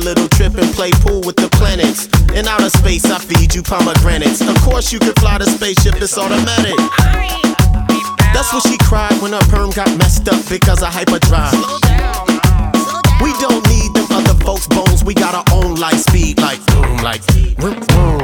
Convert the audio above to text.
a little trip and play pool with the planets. In outer space, I feed you pomegranates. Of course, you can fly the spaceship, it's automatic. That's what she cried when her perm got messed up because of hyperdrive. We don't need them other folks' bones. We got our own light speed, like boom, like vroom, vroom.